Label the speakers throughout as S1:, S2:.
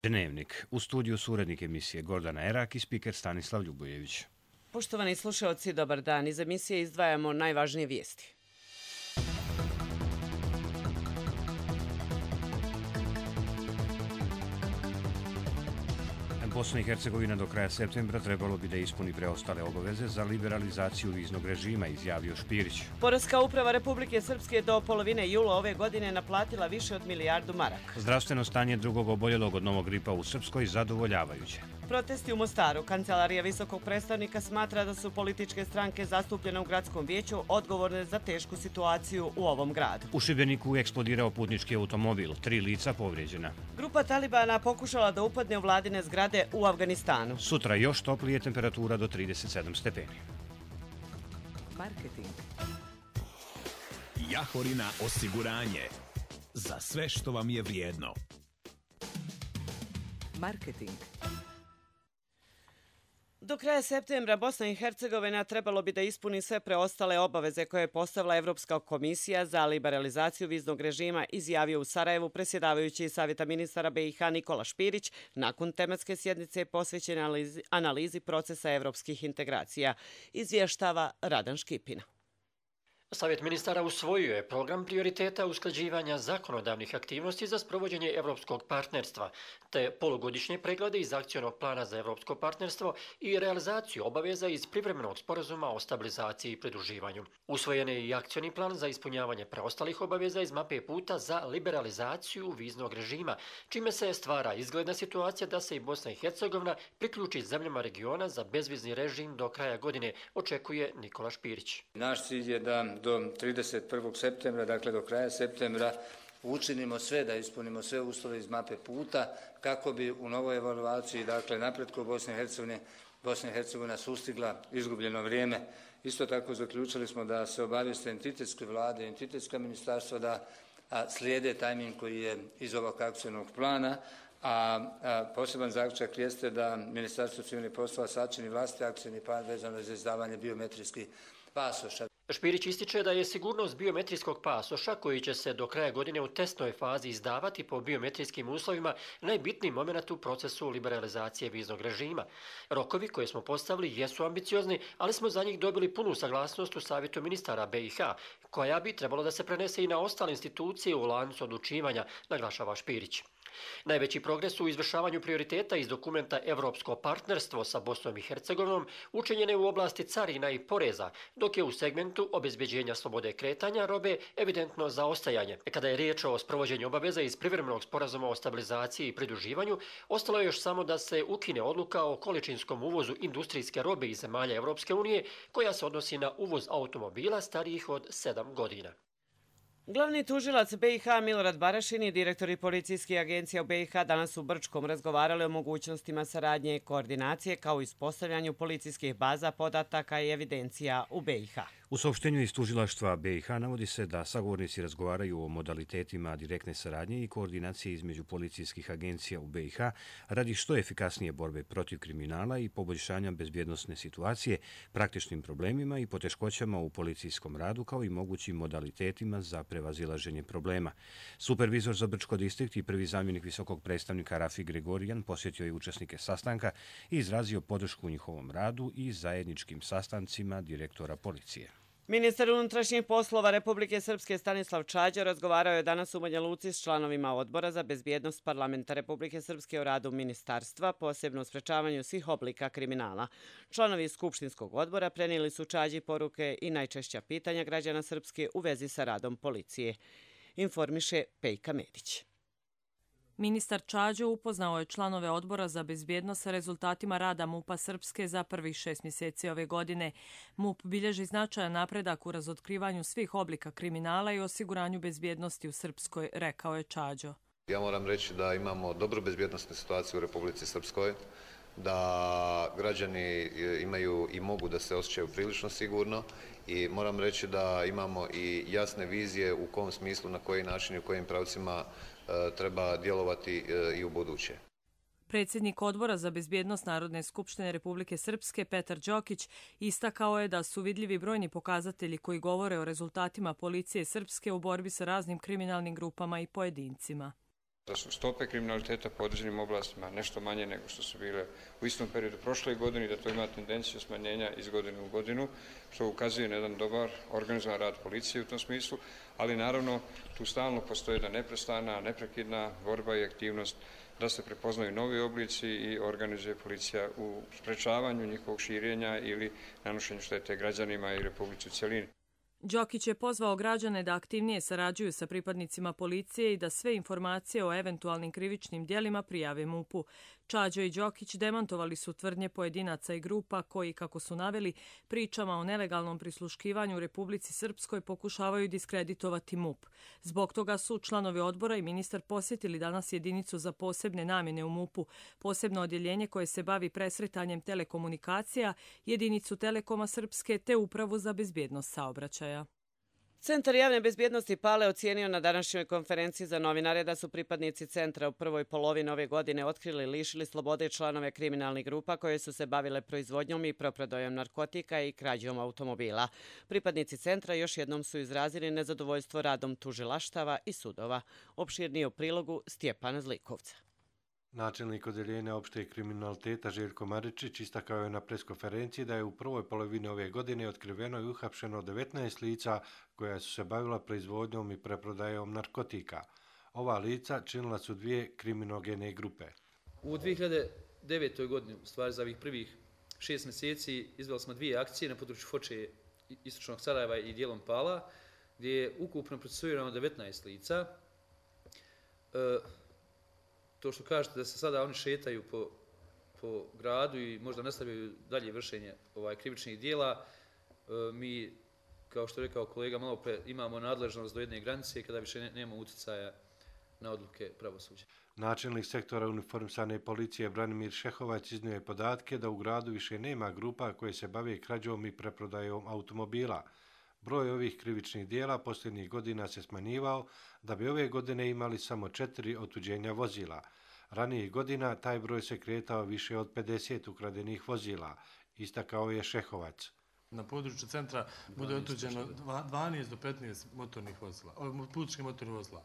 S1: Dnevnik. U studiju su urednik emisije Gordana Erak i spiker Stanislav Ljubojević.
S2: Poštovani slušaoci, dobar dan. Iz emisije izdvajamo najvažnije vijesti.
S1: Bosna i Hercegovina do kraja septembra trebalo bi da ispuni preostale obaveze za liberalizaciju viznog režima, izjavio Špirić.
S2: Poreska uprava Republike Srpske do polovine jula ove godine naplatila više od milijardu maraka.
S1: Zdravstveno stanje drugog oboljelog od novog gripa u Srpskoj zadovoljavajuće.
S2: Protesti u Mostaru. Kancelarija visokog predstavnika smatra da su političke stranke zastupljene u gradskom vijeću odgovorne za tešku situaciju u ovom gradu.
S1: U Šibeniku eksplodirao putnički automobil, 3 lica povrijeđena.
S2: Grupa Talibana pokušala da upadne u vladine zgrade u Afganistanu.
S1: Sutra još toplije, temperatura do 37 stepeni.
S2: Marketing.
S3: Jahorina osiguranje. Za sve što vam je vrijedno.
S2: Marketing. Do kraja septembra Bosna i Hercegovina trebalo bi da ispuni sve preostale obaveze koje je postavila Evropska komisija za liberalizaciju viznog režima, izjavio u Sarajevu predsjedavajući Savjeta ministara BiH Nikola Špirić nakon tematske sjednice posvećene analizi procesa evropskih integracija, izvještava Radan Škipina.
S4: Savjet ministara usvojio je program prioriteta usklađivanja zakonodavnih aktivnosti za sprovođenje evropskog partnerstva, te polugodišnje preglede iz akcionog plana za evropsko partnerstvo i realizaciju obaveza iz privremenog sporazuma o stabilizaciji i pridruživanju. Usvojen je i akcioni plan za ispunjavanje preostalih obaveza iz mape puta za liberalizaciju viznog režima, čime se stvara izgledna situacija da se i Bosna i Hercegovina priključi zemljama regiona za bezvizni režim do kraja godine, očekuje Nikola Špirić.
S5: Naš cilj je da do 31. septembra, dakle do kraja septembra, učinimo sve da ispunimo sve uslove iz mape puta kako bi u novoj evaluaciji, dakle napretku Bosna i Hercegovina sustigla izgubljeno vrijeme. Isto tako zaključili smo da se obavijeste entitetske vlade, entitetska ministarstva da slijede tajming koji je iz ovog akcionog plana, a poseban zaključak jeste da Ministarstvo civilnih poslova sačini vlastiti akcioni plan vezano za izdavanje biometrijskih pasoša.
S4: Špirić ističe da je sigurnost biometrijskog pasoša, koji će se do kraja godine u testnoj fazi izdavati po biometrijskim uslovima, najbitniji moment u procesu liberalizacije viznog režima. Rokovi koje smo postavili jesu ambiciozni, ali smo za njih dobili punu saglasnost u Savjetu ministara BiH, koja bi trebalo da se prenese i na ostale institucije u lancu odlučivanja, naglašava Špirić. Najveći progres u izvršavanju prioriteta iz dokumenta Evropsko partnerstvo sa Bosnom i Hercegovinom učinjen je u oblasti carina i poreza, dok je u segmentu obezbeđenja slobode kretanja robe evidentno zaostajanje. Kada je riječ o sprovođenju obaveza iz privremenog sporazuma o stabilizaciji i pridruživanju, ostalo je još samo da se ukine odluka o količinskom uvozu industrijske robe iz zemalja Evropske unije, koja se odnosi na uvoz automobila starijih od 7 godina.
S2: Glavni tužilac BiH Milorad Barašin i direktori policijskih agencija u BiH danas u Brčkom razgovarali o mogućnostima saradnje i koordinacije kao i uspostavljanju policijskih baza podataka i evidencija u BiH.
S1: U saopštenju iz tužilaštva BiH navodi se da sagovornici razgovaraju o modalitetima direktne saradnje i koordinacije između policijskih agencija u BiH radi što efikasnije borbe protiv kriminala i poboljšanja bezbjednosne situacije, praktičnim problemima i poteškoćama u policijskom radu kao i mogućim modalitetima za prevazilaženje problema. Supervizor za Brčko distrikt i prvi zamjenik visokog predstavnika Rafi Gregorijan posjetio je učesnike sastanka i izrazio podršku njihovom radu i zajedničkim sastancima direktora policije.
S2: Ministar unutrašnjih poslova Republike Srpske Stanislav Čađa razgovarao je danas u Banja Luci s članovima Odbora za bezbjednost Parlamenta Republike Srpske o radu ministarstva, posebno u sprečavanju svih oblika kriminala. Članovi Skupštinskog odbora prenijeli su Čađi poruke i najčešća pitanja građana Srpske u vezi sa radom policije. Informiše Pejka Medić.
S6: Ministar Čađo upoznao je članove Odbora za bezbjednost sa rezultatima rada MUP-a Srpske za prvih 6 mjeseci ove godine. MUP bilježi značajan napredak u razotkrivanju svih oblika kriminala i osiguranju bezbjednosti u Srpskoj, rekao je Čađo.
S7: Ja moram reći da imamo dobru bezbjednosnu situaciju u Republici Srpskoj, da građani imaju i mogu da se osjećaju prilično sigurno i moram reći da imamo i jasne vizije u kom smislu, na koji način i u kojim pravcima treba djelovati i u buduće.
S6: Predsjednik Odbora za bezbjednost Narodne skupštine Republike Srpske Petar Đokić istakao je da su vidljivi brojni pokazatelji koji govore o rezultatima policije Srpske u borbi sa raznim kriminalnim grupama i pojedincima.
S8: da su stope kriminaliteta po određenim oblastima nešto manje nego što su bile u istom periodu prošle godine i da to ima tendenciju smanjenja iz godine u godinu, što ukazuje na jedan dobar organizovan rad policije u tom smislu, ali naravno tu stalno postoji jedna neprestana, neprekidna borba i aktivnost da se prepoznaju novi oblici i organizuje policija u sprečavanju njihovog širenja ili nanošenju štete građanima i Republici u cjelini.
S6: Đokić je pozvao građane da aktivnije sarađuju sa pripadnicima policije i da sve informacije o eventualnim krivičnim djelima prijave MUP-u. Čađo i Đokić demantovali su tvrdnje pojedinaca i grupa koji, kako su naveli, pričama o nelegalnom prisluškivanju u Republici Srpskoj pokušavaju diskreditovati MUP. Zbog toga su članovi odbora i ministar posjetili danas jedinicu za posebne namjene u MUP-u, posebno odjeljenje koje se bavi presretanjem telekomunikacija, jedinicu Telekoma Srpske te Upravu za bezbjednost saobraćaja.
S2: Centar javne bezbjednosti Pale ocijenio na današnjoj konferenciji za novinare da su pripadnici centra u prvoj polovini ove godine otkrili i lišili slobode članove kriminalnih grupa koje su se bavile proizvodnjom i preprodajom narkotika i krađom automobila. Pripadnici centra još jednom su izrazili nezadovoljstvo radom tužilaštava i sudova. Opširnije u prilogu Stjepana Zlikovca.
S9: Načelnik odjeljenja opšteg kriminaliteta Željko Maričić istakao je na preskonferenciji da je u prvoj polovini ove godine otkriveno i uhapšeno 19 lica koja su se bavila proizvodnjom i preprodajom narkotika. Ova lica činila su dvije kriminogene grupe.
S10: U 2009. godini, u stvari za ovih prvih 6 mjeseci, izveli smo dvije akcije na području Foče, istočnog Sarajeva i dijelom Pala, gdje je ukupno procesuirano 19 lica. To što kažete da se sada oni šetaju po gradu i možda nastavljaju dalje vršenje krivičnih dijela, mi, kao što je rekao kolega malo pre, imamo nadležnost do jedne granice kada više nema utjecaja na odluke pravosuđa.
S9: Načelnik sektora uniformisane policije Branimir Šehovac iznio je podatke da u gradu više nema grupa koje se bave krađom i preprodajom automobila. Broj ovih krivičnih dijela posljednjih godina se smanjivao da bi ove godine imali samo 4 otuđenja vozila. Ranijih godina taj broj se kretao više od 50 ukradenih vozila, istakao je Šehovac.
S11: Na području centra bude otuđeno 12 do 15 motornih vozila, putničkih motornih vozila.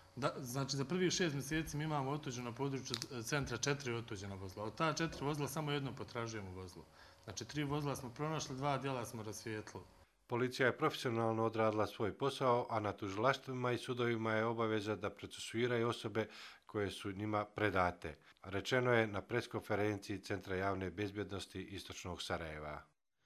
S11: Znači za prvih 6 mjeseci mi imamo otuđeno na području centra 4 otuđena vozila. Od ta 4 vozila samo jedno potražujemo vozilo. Znači 3 vozila smo pronašli, 2 dijela smo rasvijetlili.
S9: Policija je profesionalno odradila svoj posao, a na tužilaštvima i sudovima je obaveza da procesuiraju osobe koje su njima predate. Rečeno je na preskonferenciji Centra javne bezbjednosti Istočnog Sarajeva.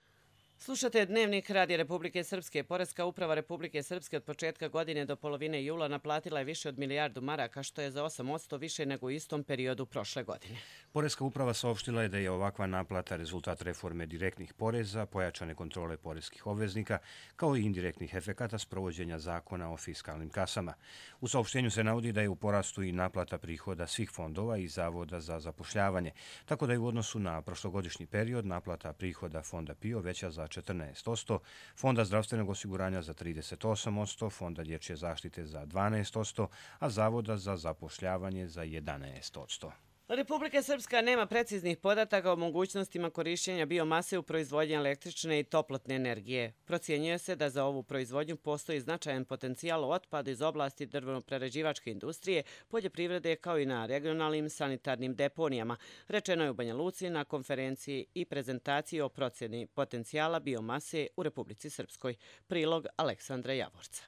S2: Slušate Dnevnik Radija Republike Srpske. Poreska uprava Republike Srpske od početka godine do polovine jula naplatila je više od milijardu maraka, što je za 8% više nego u istom periodu prošle godine.
S1: Poreska uprava saopštila je da je ovakva naplata rezultat reforme direktnih poreza, pojačane kontrole poreskih obveznika, kao i indirektnih efekata sprovođenja zakona o fiskalnim kasama. U saopštenju se navodi da je u porastu i naplata prihoda svih fondova i zavoda za zapošljavanje, tako da je u odnosu na prošlogodišnji period naplata prihoda fonda PIO veća za 14%, Fonda zdravstvenog osiguranja za 38%, Fonda dječje zaštite za 12%, a Zavoda za zapošljavanje za 11%.
S2: Republika Srpska nema preciznih podataka o mogućnostima korišćenja biomase u proizvodnji električne i toplotne energije. Procjenjuje se da za ovu proizvodnju postoji značajan potencijal u otpadu iz oblasti drvno-prerađivačke industrije, poljoprivrede kao i na regionalnim sanitarnim deponijama, rečeno je u Banja Luci na konferenciji i prezentaciji o procjeni potencijala biomase u Republici Srpskoj. Prilog Aleksandra Javorca.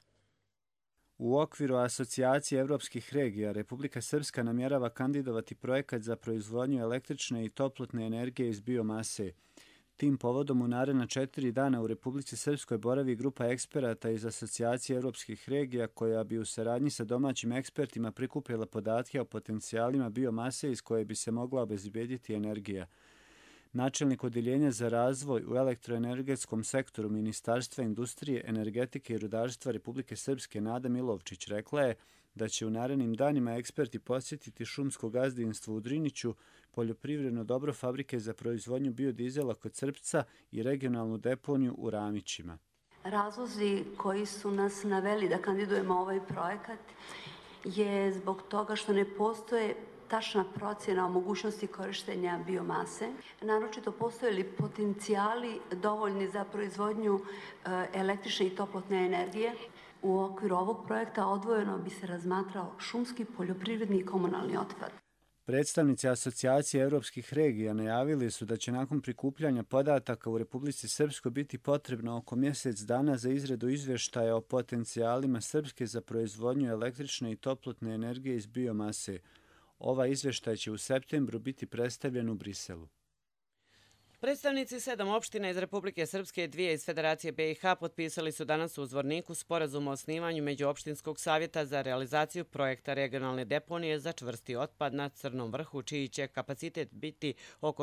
S12: U okviru Asocijacije evropskih regija, Republika Srpska namjerava kandidovati projekat za proizvodnju električne i toplotne energije iz biomase. Tim povodom u naredna 4 dana u Republici Srpskoj boravi grupa eksperata iz Asocijacije evropskih regija koja bi u saradnji sa domaćim ekspertima prikupila podatke o potencijalima biomase iz koje bi se mogla obezbediti energija. Načelnik Odjeljenja za razvoj u elektroenergetskom sektoru Ministarstva industrije, energetike i rudarstva Republike Srpske Nada Milovčić rekla je da će u narednim danima eksperti posjetiti šumsko gazdinstvo u Driniću, poljoprivredno dobro fabrike za proizvodnju biodizela kod Crpca i regionalnu deponiju u Ramićima.
S13: Razlozi koji su nas naveli da kandidujemo ovaj projekat je zbog toga što ne postoje tačna procjena o mogućnosti korištenja biomase. Naročito postoje li potencijali dovoljni za proizvodnju električne i toplotne energije. U okviru ovog projekta odvojeno bi se razmatrao šumski, poljoprivredni i komunalni otpad.
S12: Predstavnici Asocijacije evropskih regija najavili su da će nakon prikupljanja podataka u Republici Srpskoj biti potrebno oko mjesec dana za izradu izvještaja o potencijalima Srpske za proizvodnju električne i toplotne energije iz biomase. Ovaj izvještaj će u septembru biti predstavljen u Briselu.
S2: Predstavnici 7 opština iz Republike Srpske i 2 iz Federacije BiH potpisali su danas u Zvorniku sporazum o osnivanju Međuopštinskog savjeta za realizaciju projekta regionalne deponije za čvrsti otpad na Crnom vrhu, čiji će kapacitet biti oko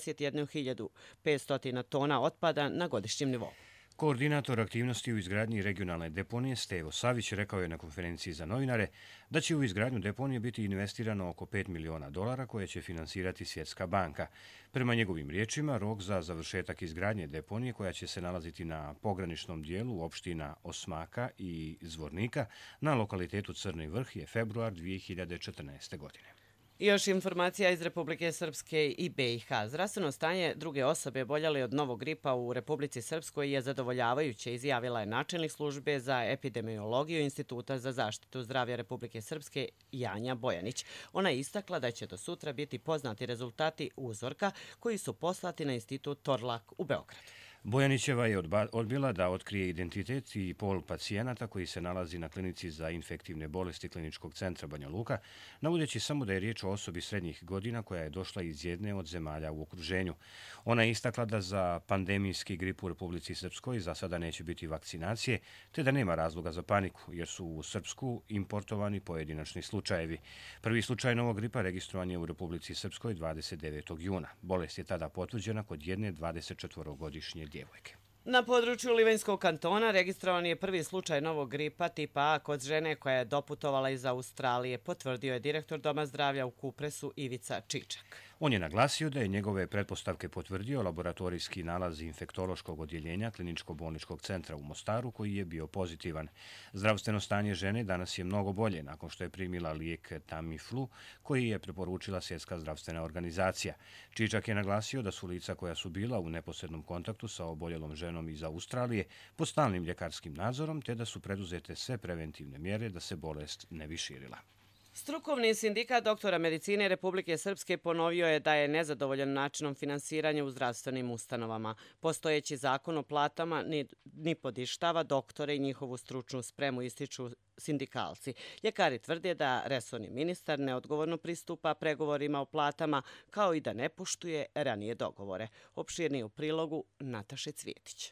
S2: 41.500 tona otpada na godišnjem nivou.
S1: Koordinator aktivnosti u izgradnji regionalne deponije Stevo Savić rekao je na konferenciji za novinare da će u izgradnju deponije biti investirano oko $5 miliona koje će finansirati Svjetska banka. Prema njegovim riječima, rok za završetak izgradnje deponije koja će se nalaziti na pograničnom dijelu opština Osmaka i Zvornika na lokalitetu Crni vrh je februar 2014. godine.
S2: I još informacija iz Republike Srpske i BiH. Zdravstveno stanje druge osobe boljele od novog gripa u Republici Srpskoj je zadovoljavajuće, izjavila je načelnik službe za epidemiologiju Instituta za zaštitu zdravlja Republike Srpske Janja Bojanić. Ona je istakla da će do sutra biti poznati rezultati uzorka koji su poslati na Institut Torlak u Beogradu.
S1: Bojanićeva je odbila da otkrije identitet i pol pacijenata koji se nalazi na klinici za infektivne bolesti Kliničkog centra Banja Luka, navodeći samo da je riječ o osobi srednjih godina koja je došla iz jedne od zemalja u okruženju. Ona je istakla da za pandemijski grip u Republici Srpskoj za sada neće biti vakcinacije, te da nema razloga za paniku, jer su u Srpsku importovani pojedinačni slučajevi. Prvi slučaj novog gripa registrovan je u Republici Srpskoj 29. juna. Bolest je tada potvrđena kod jedne 24-godišnje djevojke.
S2: Na području Livanjskog kantona registrovan je prvi slučaj novog gripa tipa A kod žene koja je doputovala iz Australije, potvrdio je direktor Doma zdravlja u Kupresu Ivica Čičak.
S1: On je naglasio da je njegove pretpostavke potvrdio laboratorijski nalaz infektološkog odjeljenja Kliničko-bolničkog centra u Mostaru koji je bio pozitivan. Zdravstveno stanje žene danas je mnogo bolje nakon što je primila lijek Tamiflu koji je preporučila Svjetska zdravstvena organizacija. Čičak je naglasio da su lica koja su bila u neposrednom kontaktu sa oboljelom ženom iz Australije pod stalnim ljekarskim nadzorom te da su preduzete sve preventivne mjere da se bolest ne bi širila.
S2: Strukovni sindikat doktora medicine Republike Srpske ponovio je da je nezadovoljan načinom finansiranja u zdravstvenim ustanovama. Postojeći zakon o platama ni podištava doktore i njihovu stručnu spremu, ističu sindikalci. Ljekari tvrde da resorni ministar neodgovorno pristupa pregovorima o platama, kao i da ne poštuje ranije dogovore. Opširnije u prilogu Nataše Cvjetić.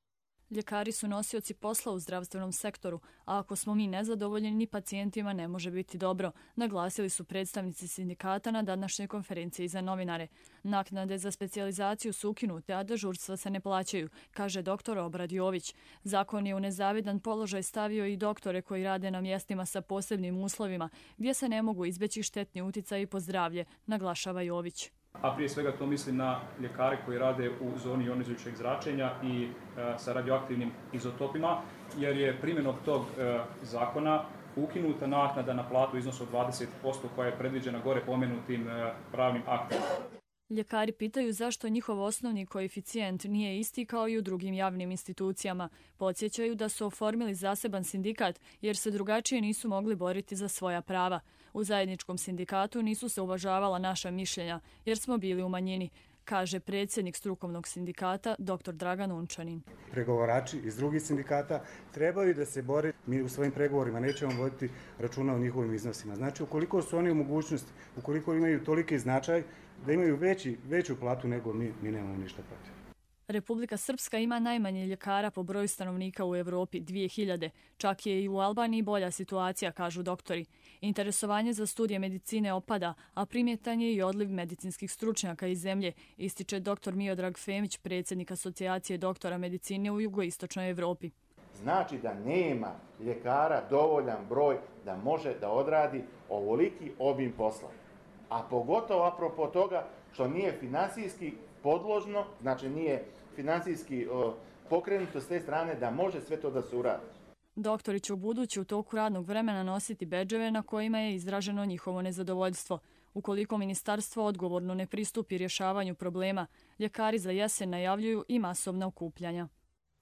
S14: Ljekari su nosioci posla u zdravstvenom sektoru, a ako smo mi nezadovoljni, ni pacijentima ne može biti dobro, naglasili su predstavnici sindikata na današnjoj konferenciji za novinare. Naknade za specijalizaciju su ukinute, a dežurstva se ne plaćaju, kaže doktor Obrad Jović. Zakon je u nezavidan položaj stavio i doktore koji rade na mjestima sa posebnim uslovima, gdje se ne mogu izbeći štetni uticaji po zdravlje, naglašava Jović.
S15: A prije svega to mislim na ljekare koji rade u zoni ionizujućeg zračenja i sa radioaktivnim izotopima, jer je primjenom tog zakona ukinuta naknada na platu u iznosu od 20% koja je predviđena gore pomenutim pravnim aktima.
S14: Ljekari pitaju zašto njihov osnovni koeficijent nije isti kao i u drugim javnim institucijama. Podsjećaju da su oformili zaseban sindikat jer se drugačije nisu mogli boriti za svoja prava. U zajedničkom sindikatu nisu se uvažavala naša mišljenja jer smo bili u manjini, kaže predsjednik strukovnog sindikata dr. Dragan Unčanin.
S16: Pregovarači iz drugih sindikata trebaju da se bore. Mi u svojim pregovorima nećemo voditi računa o njihovim iznosima. Znači, ukoliko su oni u mogućnosti, ukoliko imaju toliki značaj da imaju veću platu nego mi nemamo ništa protiv.
S14: Republika Srpska ima najmanje ljekara po broju stanovnika u Evropi, 2000. Čak je i u Albaniji bolja situacija, kažu doktori. Interesovanje za studije medicine opada, a primjetan je i odliv medicinskih stručnjaka iz zemlje, ističe dr. Miodrag Femić, predsjednik Asocijacije doktora medicine u jugoistočnoj Evropi.
S17: Znači da nema ljekara dovoljan broj da može da odradi ovoliki obim posla. A pogotovo apropo toga što nije finansijski podložno, znači nije finansijski pokrenuto s te strane da može sve to da se uradi.
S14: Doktori će u budući u toku radnog vremena nositi bedževe na kojima je izraženo njihovo nezadovoljstvo. Ukoliko ministarstvo odgovorno ne pristupi rješavanju problema, ljekari za jesen najavljuju i masovna okupljanja.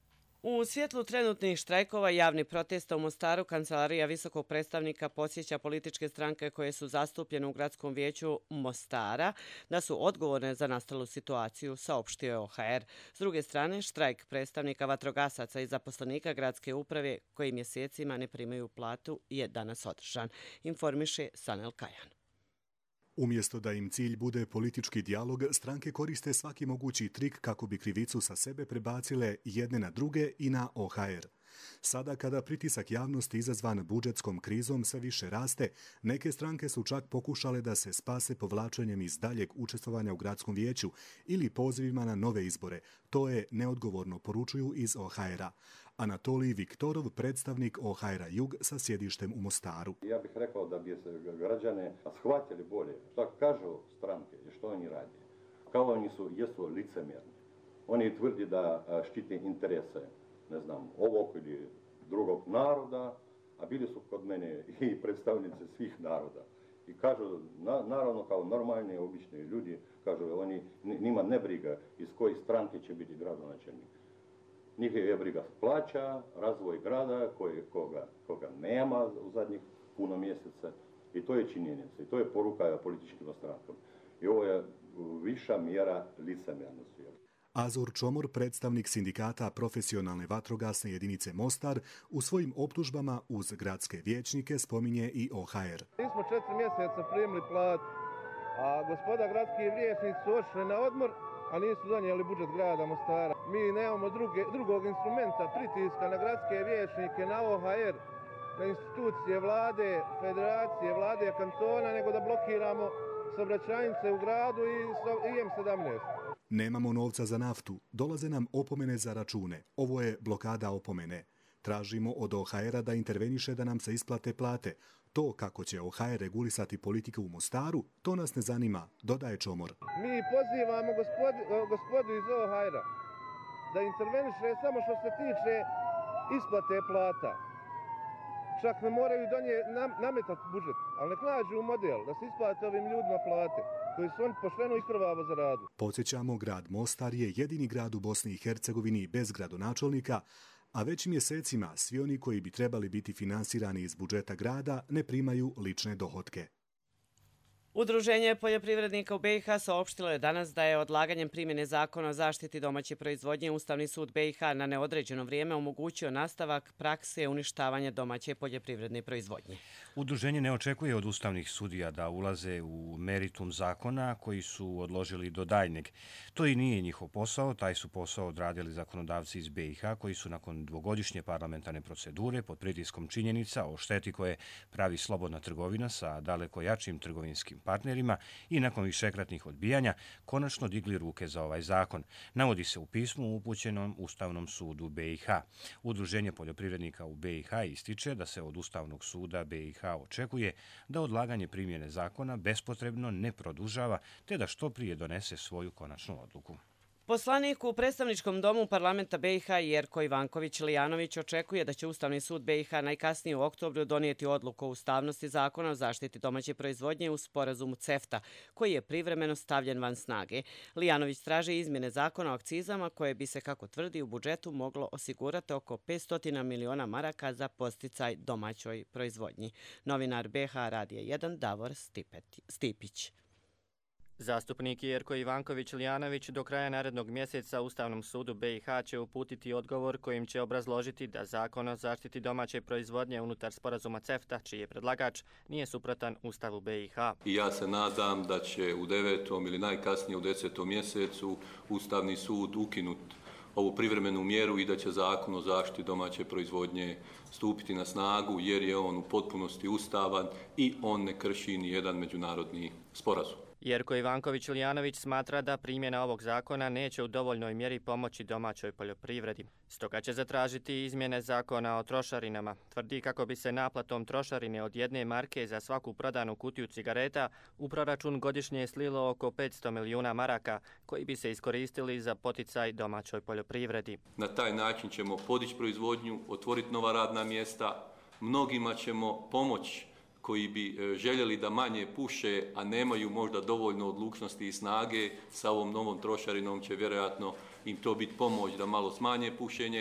S2: U svjetlu trenutnih štrajkova i javnih protesta u Mostaru, Kancelarija visokog predstavnika podsjeća političke stranke koje su zastupljene u gradskom vijeću Mostara da su odgovorne za nastalu situaciju, saopštio je OHR. S druge strane, štrajk predstavnika vatrogasaca i zaposlenika gradske uprave koji mjesecima ne primaju platu je danas održan, informiše Sanel Kajan.
S18: Umjesto da im cilj bude politički dijalog, stranke koriste svaki mogući trik kako bi krivicu sa sebe prebacile jedne na druge i na OHR. Sada kada pritisak javnosti izazvan budžetskom krizom sve više raste, neke stranke su čak pokušale da se spase povlačenjem iz daljeg učestvovanja u gradskom vijeću ili pozivima na nove izbore. To je neodgovorno, poručuju iz OHR-a. Anatolij Viktorov, predstavnik OHR-a Jug sa sjedištem u Mostaru.
S19: Ja bih rekao da bi se građane shvatili bolje što kažu stranke i što oni radi. Kao oni jesu licemjerni. Oni tvrdi da štite interese, ne znam, ovog ili drugog naroda, a bili su kod mene i predstavnici svih naroda. I kažu, naravno kao normalni, obični ljudi, kažu oni, njima ne briga iz koje stranke će biti gradonačelnik. Njih je briga plaća, razvoj grada koga nema u zadnjih puno mjeseca i to je činjenica i to je poruka političkim strankama. I ovo je viša mjera licemjernosti.
S18: Azur Čomor, predstavnik sindikata profesionalne vatrogasne jedinice Mostar, u svojim optužbama uz gradske vijećnike spominje i OHR.
S20: Mi smo 4 mjeseca primili platu, a gospoda gradski vijećnici su otišli na odmor, a nisu donijeli budžet grada Mostara. Mi nemamo drugog instrumenta pritiska na gradske vijećnike, na OHR, na institucije vlade, federacije, vlade kantona, nego da blokiramo saobraćajnice u gradu i IM17.
S18: Nemamo novca za naftu, dolaze nam opomene za račune. Ovo je blokada opomene. Tražimo od OHR-a da interveniše da nam se isplate plate. To kako će OHR regulisati politiku u Mostaru, to nas ne zanima, dodaje Čomor.
S20: Mi pozivamo gospodu iz OHR-a da interveniše samo što se tiče isplate plata. Čak ne moraju nametati budžet, ali nek nađu model da se isplate ovim ljudima plate koji su oni pošteno i krvavo zaradili.
S18: Podsjećamo, grad Mostar je jedini grad u Bosni i Hercegovini bez gradonačelnika, a već mjesecima svi oni koji bi trebali biti finansirani iz budžeta grada ne primaju lične dohotke.
S2: Udruženje poljoprivrednika u BiH saopštilo je danas da je odlaganjem primjene zakona o zaštiti domaće proizvodnje Ustavni sud BiH na neodređeno vrijeme omogućio nastavak prakse uništavanja domaće poljoprivredne proizvodnje.
S1: Udruženje ne očekuje od ustavnih sudija da ulaze u meritum zakona koji su odložili do daljnjeg. To i nije njihov posao, taj su posao odradili zakonodavci iz BiH koji su nakon dvogodišnje parlamentarne procedure pod pritiskom činjenica o šteti koje pravi slobodna trgovina sa daleko jačim trgovinskim partnerima i nakon višekratnih odbijanja konačno digli ruke za ovaj zakon. Navodi se u pismu upućenom Ustavnom sudu BiH. Udruženje poljoprivrednika u BiH ističe da se od Ustavnog suda BiH očekuje da odlaganje primjene zakona bespotrebno ne produžava te da što prije donese svoju konačnu odluku.
S2: Poslanik u predstavničkom domu parlamenta BiH Jerko Ivanković-Lijanović očekuje da će Ustavni sud BiH najkasnije u oktobru donijeti odluku o ustavnosti zakona o zaštiti domaće proizvodnje u sporazumu CEFTA, koji je privremeno stavljen van snage. Lijanović traži izmjene zakona o akcizama koje bi se, kako tvrdi, u budžetu moglo osigurati oko 500 miliona maraka za posticaj domaćoj proizvodnji. Novinar BiH Radija 1 Davor Stipić.
S21: Zastupnik Jerko Ivanković-Lijanović do kraja narednog mjeseca Ustavnom sudu BiH će uputiti odgovor kojim će obrazložiti da zakon o zaštiti domaće proizvodnje unutar sporazuma CEFTA, čiji je predlagač, nije suprotan Ustavu BiH.
S22: I ja se nadam da će u 9. ili najkasnije u 10. mjesecu Ustavni sud ukinuti ovu privremenu mjeru i da će zakon o zaštiti domaće proizvodnje stupiti na snagu jer je on u potpunosti ustavan i on ne krši ni jedan međunarodni sporazum.
S21: Jerko Ivanković-Lijanović smatra da primjena ovog zakona neće u dovoljnoj mjeri pomoći domaćoj poljoprivredi. Stoga će zatražiti izmjene zakona o trošarinama. Tvrdi kako bi se naplatom trošarine od 1 marke za svaku prodanu kutiju cigareta u proračun godišnje slilo oko 500 milijuna maraka koji bi se iskoristili za poticaj domaćoj poljoprivredi.
S22: Na taj način ćemo podići proizvodnju, otvoriti nova radna mjesta, mnogima ćemo pomoći koji bi željeli da manje puše, a nemaju možda dovoljno odlučnosti i snage, sa ovom novom trošarinom će vjerojatno im to biti pomoć da malo smanje pušenje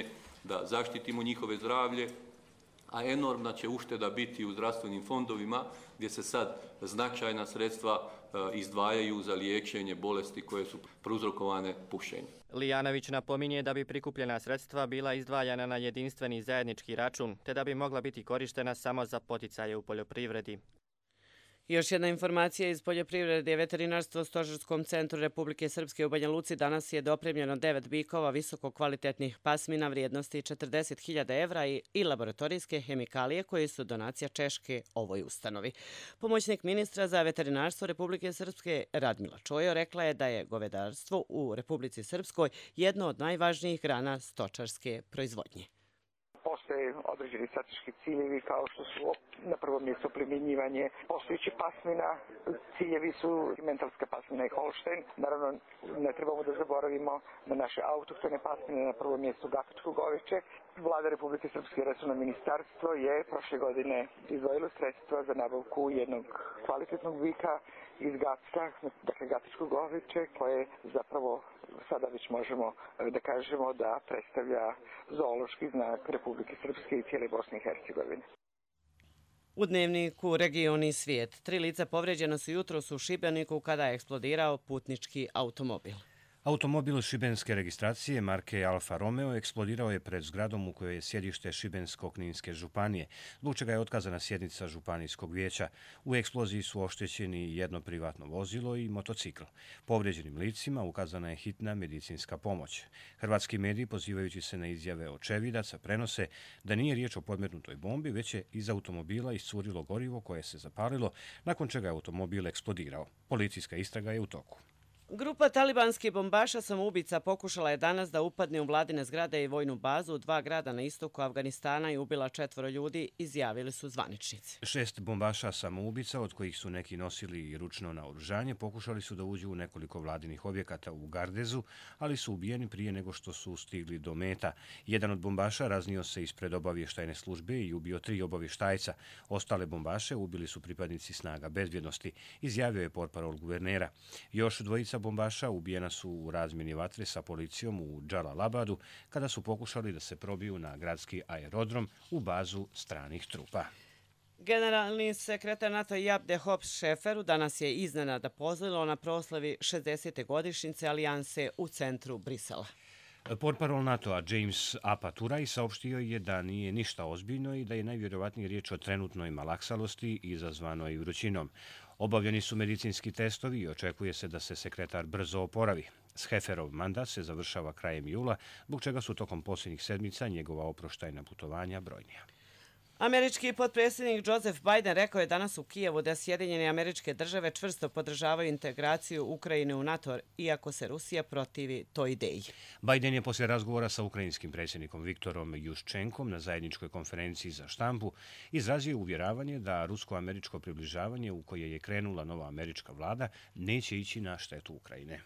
S22: da zaštitimo njihove zdravlje, a enormna će ušteda biti u zdravstvenim fondovima gdje se sad značajna sredstva izdvajaju za liječenje bolesti koje su prouzrokovane pušenjem.
S21: Lijanović napominje da bi prikupljena sredstva bila izdvajana na jedinstveni zajednički račun, te da bi mogla biti korištena samo za poticaje u poljoprivredi.
S2: Još jedna informacija iz poljoprivrede i veterinarstva u Stožerskom centru Republike Srpske u Banja Luci danas je dopremljeno 9 bikova visoko kvalitetnih pasmina vrijednosti 40.000 evra i laboratorijske hemikalije koje su donacija Češke ovoj ustanovi. Pomoćnik ministra za veterinarstvo Republike Srpske Radmila Čojo rekla je da je govedarstvo u Republici Srpskoj jedno od najvažnijih grana stočarske proizvodnje.
S3: Postoje određeni strateški ciljevi kao što su na prvom mjestu primjenjivanje postojećih pasmina. Ciljevi su mentalska pasmina i Holštajn. Naravno, ne trebamo da zaboravimo na naše autohtone pasmine, na prvom mjestu Gakačko goveče. Vlada Republike Srpske i resorno ministarstvo je prošle godine izdvojilo sredstva za nabavku jednog kvalitetnog bika iz Gacka, dakle Gakačko goveče, koje zapravo sada već možemo da kažemo da predstavlja zoološki znak Republike Srpske i cijele Bosne i Hercegovine.
S2: U dnevniku Region i svijet 3 lica povređena su jutros u Šibeniku kada je eksplodirao putnički automobil.
S1: Automobil šibenske registracije marke Alfa Romeo eksplodirao je pred zgradom u kojoj je sjedište Šibensko-Kninske županije, zbog čega je otkazana sjednica županijskog vijeća. U eksploziji su oštećeni jedno privatno vozilo i motocikl. Povređenim licima ukazana je hitna medicinska pomoć. Hrvatski mediji, pozivajući se na izjave očevidaca, prenose da nije riječ o podmetnutoj bombi, već je iz automobila iscurilo gorivo koje se zapalilo, nakon čega je automobil eksplodirao. Policijska istraga je u toku.
S2: Grupa talibanskih bombaša samoubica pokušala je danas da upadne u vladine zgrade i vojnu bazu u 2 grada na istoku Afganistana i ubila 4 ljudi, izjavili su zvaničnici.
S1: 6 bombaša samoubica, od kojih su neki nosili i ručno naoružanje, pokušali su da uđu u nekoliko vladinih objekata u Gardezu, ali su ubijeni prije nego što su stigli do meta. Jedan od bombaša raznio se ispred obavještajne službe i ubio 3 obavještajca. Ostale bombaše ubili su pripadnici snaga bezbjednosti, izjavio je portparol guvernera. Još 2 bombaša ubijena su u razmjeni vatre sa policijom u Džalalabadu kada su pokušali da se probiju na gradski aerodrom u bazu stranih trupa.
S2: Generalni sekretar NATO Jaap de Hoop Scheffer danas je iznenada pozdravio na proslavi 60. godišnjice alijanse u centru Brisela.
S1: Portparol NATO-a James Apaturaj saopštio je da nije ništa ozbiljno i da je najvjerovatnije riječ o trenutnoj malaksalosti izazvanoj vrućinom. Obavljeni su medicinski testovi i očekuje se da se sekretar brzo oporavi. Schefferov mandat se završava krajem jula, zbog čega su tokom posljednjih sedmica njegova oproštajna putovanja brojnija.
S2: Američki potpredsjednik Joseph Biden rekao je danas u Kijevu da Sjedinjene Američke Države čvrsto podržavaju integraciju Ukrajine u NATO, iako se Rusija protivi toj ideji.
S1: Biden je poslije razgovora sa ukrajinskim predsjednikom Viktorom Juščenkom na zajedničkoj konferenciji za štampu izrazio uvjeravanje da rusko-američko približavanje u koje je krenula nova američka vlada neće ići na štetu Ukrajine.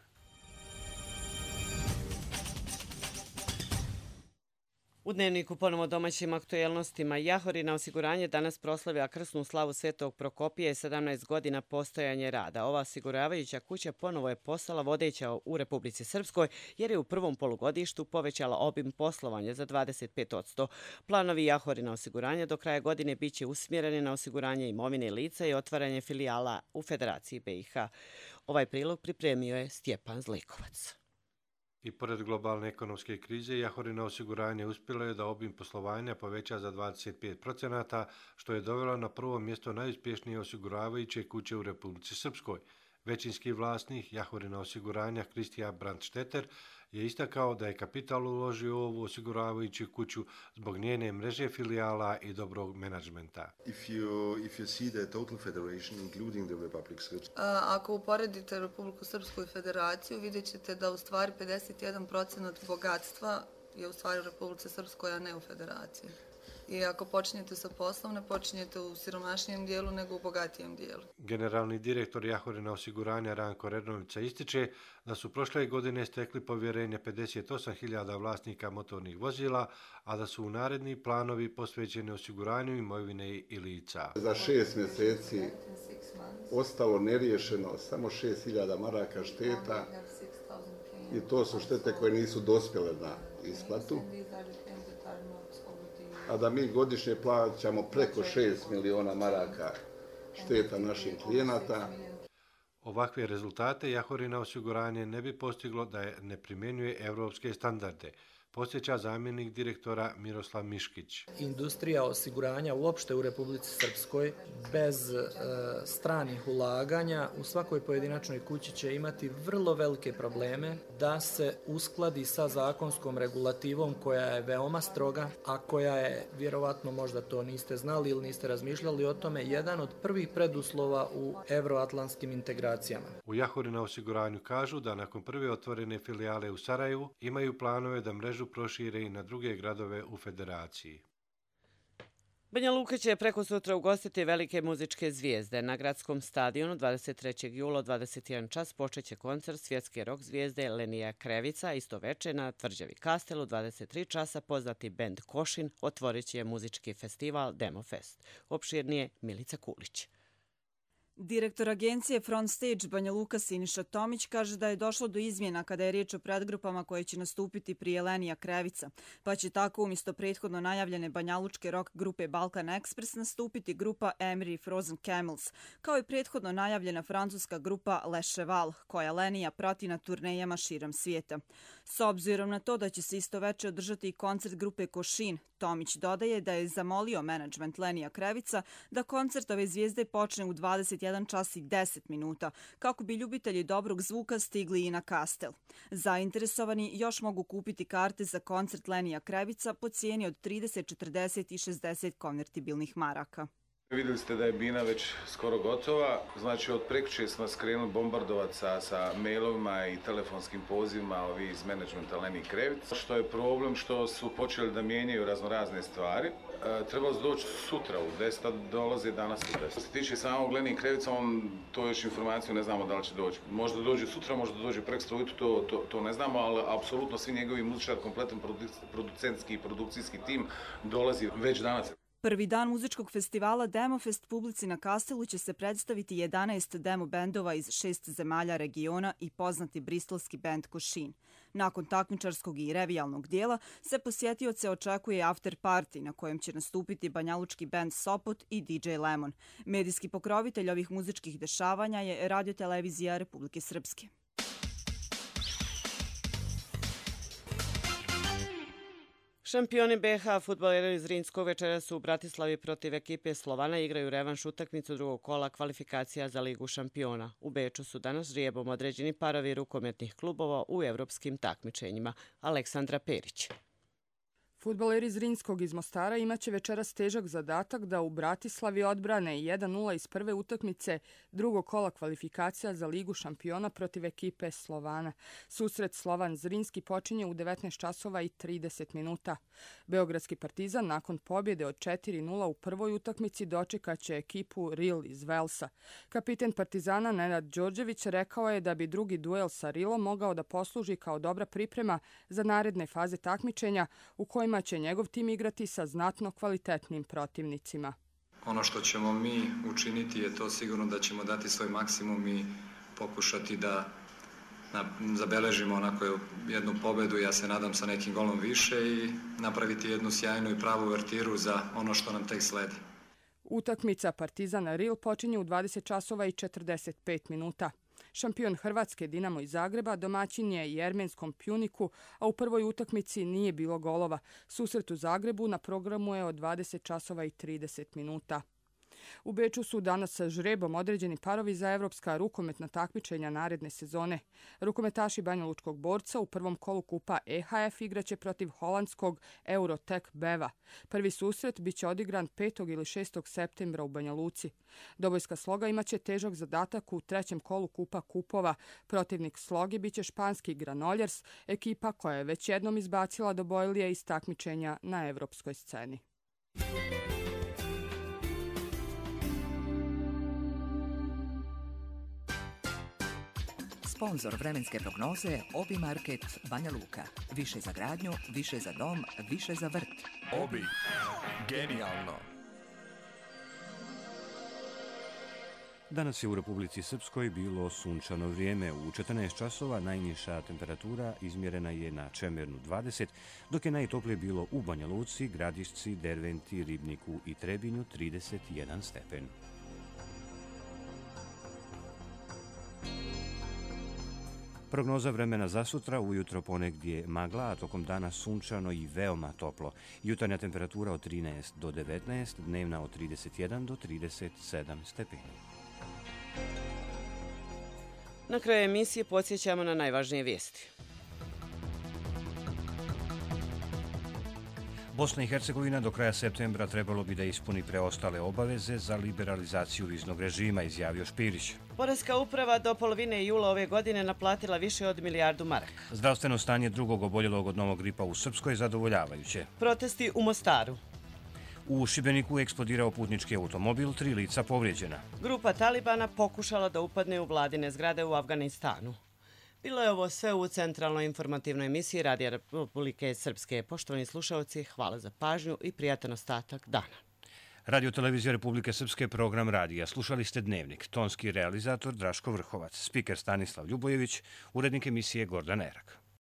S2: U dnevniku ponovo domaćim aktuelnostima Jahorina osiguranje danas proslavlja krsnu slavu Svetog Prokopija i 17 godina postojanje rada. Ova osiguravajuća kuća ponovo je postala vodeća u Republici Srpskoj jer je u prvom polugodištu povećala obim poslovanja za 25%. Planovi Jahorina osiguranja do kraja godine biće usmjereni na osiguranje imovine lica i otvaranje filijala u Federaciji BiH. Ovaj prilog pripremio je Stjepan Zlikovac.
S9: I pored globalne ekonomske krize, Jahorina osiguranje uspjelo je da obim poslovanja poveća za 25%, što je dovelo na prvo mjesto najuspješnije osiguravajuće kuće u Republici Srpskoj. Većinski vlasnik Jahorina osiguranja Kristijan Brandšteter je istakao da je kapital uložio u ovu osiguravajuću kuću zbog njene mreže filijala i dobrog menadžmenta.
S5: Ako uporedite Republiku Srpsku i Federaciju, vidjet ćete da u stvari 51% bogatstva je u stvari u Republici Srpskoj, a ne u Federaciji. I ako počinjete sa poslom, ne počinjete u siromašnijem dijelu, nego u bogatijem dijelu.
S9: Generalni direktor Jahorina osiguranja Ranko Rednovica ističe da su prošle godine stekli povjerenje 58.000 vlasnika motornih vozila, a da su u naredni planovi posvećeni osiguranju imovine i lica.
S23: Za 6 mjeseci ostalo neriješeno samo 6.000 maraka šteta i to su štete koje nisu dospjele na isplatu. a da mi godišnje plaćamo preko 6 miliona maraka šteta naših klijenata.
S9: Ovakve rezultate Jahorina osiguranje ne bi postiglo da je ne primjenjuje evropske standarde, podsjeća zamjenik direktora Miroslav Miškić.
S4: Industrija osiguranja uopšte u Republici Srpskoj bez stranih ulaganja u svakoj pojedinačnoj kući će imati vrlo velike probleme da se uskladi sa zakonskom regulativom koja je veoma stroga, a koja je, vjerovatno možda to niste znali ili niste razmišljali o tome, jedan od prvih preduslova u evroatlantskim integracijama.
S9: U Jahorina osiguranju kažu da nakon prve otvorene filijale u Sarajevu imaju planove da mrežu prošire i na druge gradove u federaciji.
S2: Banja Luka će preko sutra ugostiti velike muzičke zvijezde. Na gradskom stadionu 23. jula 21 čas počeće koncert svjetske rock zvijezde Lenija Krevica. Isto veče na Tvrđavi Kastelu 23 časa poznati bend Košin otvorit će muzički festival Demofest. Opširnije Milica Kulić.
S7: Direktor agencije Front Stage Banja Luka Siniša Tomić kaže da je došlo do izmjena kada je riječ o predgrupama koje će nastupiti prije Lenija Krevica, pa će tako umjesto prethodno najavljene banjalučke rock grupe Balkan Express nastupiti grupa Emery Frozen Camels, kao i prethodno najavljena francuska grupa Le Cheval, koja Lenija prati na turnejama širom svijeta. S obzirom na to da će se isto veče održati i koncert grupe Košin, Tomić dodaje da je zamolio menadžment Lenija Krevica da koncert ove zvijezde počne u 21 čas i 10 minuta, kako bi ljubitelji dobrog zvuka stigli i na Kastel. Zainteresovani još mogu kupiti karte za koncert Lenija Krevica po cijeni od 30, 40 i 60 konvertibilnih maraka.
S8: Vidjeli ste da je bina već skoro gotova, znači od prekjuče smo skrenuli bombardovat sa mailovima i telefonskim pozivima ovi iz menadžmenta Lenija Krevica. Što je problem što su počeli da mijenjaju razne stvari. Trebalo se doći sutra u 10, a dolaze danas u 10. Što se tiče samog Lenija Krevica, on to još informaciju ne znamo da li će doći. Možda dođe sutra, možda dođe prekstra ujutru, to ne znamo, ali apsolutno svi njegovi muzičari, kompletan producentski i produkcijski tim dolazi već danas.
S7: Prvi dan muzičkog festivala Demofest publici na Kastelu će se predstaviti 11 demo bendova iz 6 zemalja regiona i poznati bristolski bend Košin. Nakon takmičarskog i revijalnog dijela se posjetioce očekuje after party na kojem će nastupiti banjalučki bend Sopot i DJ Lemon. Medijski pokrovitelj ovih muzičkih dešavanja je Radiotelevizija Republike Srpske.
S2: Šampioni BiH fudbaleri iz Zrinjskog večera su u Bratislavi protiv ekipe Slovana igraju revanš utakmicu drugog kola kvalifikacija za Ligu šampiona. U Beču su danas žrijebom određeni parovi rukometnih klubova u evropskim takmičenjima. Aleksandra Perić.
S24: Fudbaleri Zrinjskog iz Mostara imaće večeras težak zadatak da u Bratislavi odbrane 1-0 iz prve utakmice drugog kola kvalifikacija za Ligu šampiona protiv ekipe Slovana. Susret Slovan Zrinjski počinje u 19 časova i 30 minuta. Beogradski Partizan nakon pobjede od 4-0 u prvoj utakmici dočekaće ekipu Ril iz Velsa. Kapiten Partizana Nenad Đorđević rekao je da bi drugi duel sa Rilom mogao da posluži kao dobra priprema za naredne faze takmičenja u kojima će njegov tim igrati sa znatno kvalitetnim protivnicima.
S25: Ono što ćemo mi učiniti je to sigurno da ćemo dati svoj maksimum i pokušati da zabeležimo onako jednu pobedu, ja se nadam sa nekim golom više i napraviti jednu sjajnu i pravu uvertiru za ono što nam tek sledi.
S24: Utakmica Partizana Ril počinje u 20 časova i 45 minuta. Šampion Hrvatske Dinamo iz Zagreba domaćin je Jermenskom Pjuniku, a u prvoj utakmici nije bilo golova. Susret u Zagrebu na programu je od 20 časova i 30 minuta. U Beču su danas sa žrebom određeni parovi za evropska rukometna takmičenja naredne sezone. Rukometaši Banjalučkog Borca u prvom kolu kupa EHF igraće protiv holandskog Eurotek Beva. Prvi susret biće odigran 5. ili 6. septembra u Banja Luci. Dobojska Sloga imaće težak zadatak u trećem kolu kupa kupova. Protivnik Slogi biće španski Granollers, ekipa koja je već jednom izbacila Dobojlije iz takmičenja na evropskoj sceni.
S26: Sponzor vremenske prognoze Obi Market Banja Luka. Više za gradnju, više za dom, više za vrt.
S27: Obi. Genijalno.
S1: Danas je u Republici Srpskoj bilo sunčano vrijeme. U 14 časova najniža temperatura izmjerena je na Čemernu 20, dok je najtoplije bilo u Banja Luci, Gradišci, Derventi, Ribniku i Trebinju 31 stepen. Prognoza vremena za sutra, ujutro ponegdje magla, a tokom dana sunčano i veoma toplo. Jutarnja temperatura od 13 do 19, dnevna od 31 do 37 stepeni.
S2: Na kraju emisije podsjećamo na najvažnije vijesti.
S1: Bosna i Hercegovina do kraja septembra trebalo bi da ispuni preostale obaveze za liberalizaciju viznog režima, izjavio Špirić.
S2: Poreska uprava do polovine jula ove godine naplatila više od milijardu maraka.
S1: Zdravstveno stanje drugog oboljelog od novog gripa u Srpskoj je zadovoljavajuće.
S2: Protesti u Mostaru.
S1: U Šibeniku je eksplodirao putnički automobil, 3 lica povrijeđena.
S2: Grupa Talibana pokušala da upadne u vladine zgrade u Afganistanu. Bilo je ovo sve u centralnoj informativnoj emisiji Radija Republike Srpske. Poštovani slušalci, hvala za pažnju i prijatan ostatak dana.
S1: Radio Televizija Republike Srpske, program radija. Slušali ste Dnevnik. Tonski realizator Draško Vrhovac, spiker Stanislav Ljubojević, urednik emisije Gordan Erak.